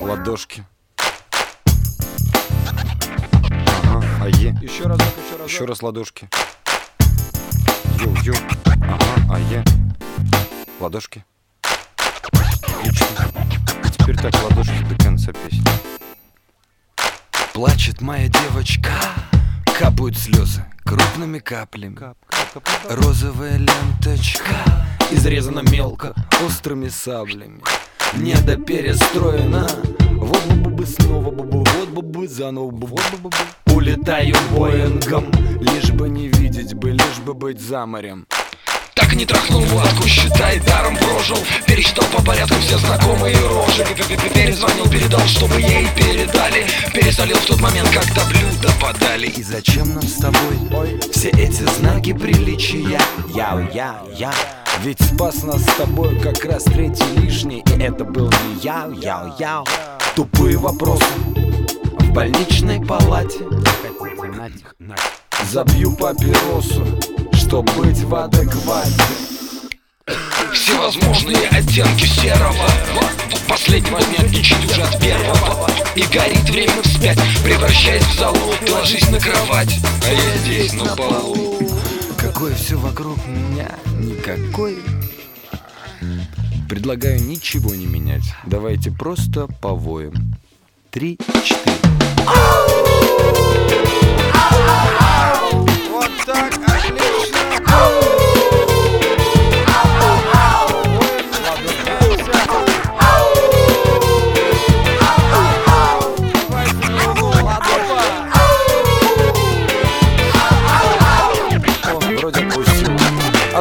ладошки. Ага, ае. Еще разок, Еще раз ладошки. Ю-ю. Ага, ае. Ладошки. Отлично. Теперь так ладошки до конца песни. Плачет моя девочка, капают слезы крупными каплями. Розовая ленточка изрезана мелко острыми саблями. Недоперестроена. Вот бы снова бубу, вот бы заново бубу. Улетаю Боингом, лишь бы не видеть бы, лишь бы быть за морем. Так не трахнул Владку, считай, даром прожил. Пересчитал по порядку все знакомые рожи. Перезвонил, передал, чтобы ей передали. Пересолил в тот момент, когда блюда подали. И зачем нам с тобой все эти знаки приличия? Яу-яу-яу. Ведь спас нас с тобой как раз третий лишний. И это был не яу-яу-яу. Тупые вопросы в больничной палате. Забью папиросу, чтоб быть в адеквате. Всевозможные оттенки серого. Последнего дня отличить уже от первого. И горит время вспять, превращаясь в золу. Ты ложись на кровать, а я здесь на полу. Какое все вокруг меня, никакой. Предлагаю ничего не менять. Давайте просто повоем. 3, 4. Вот так, отлично.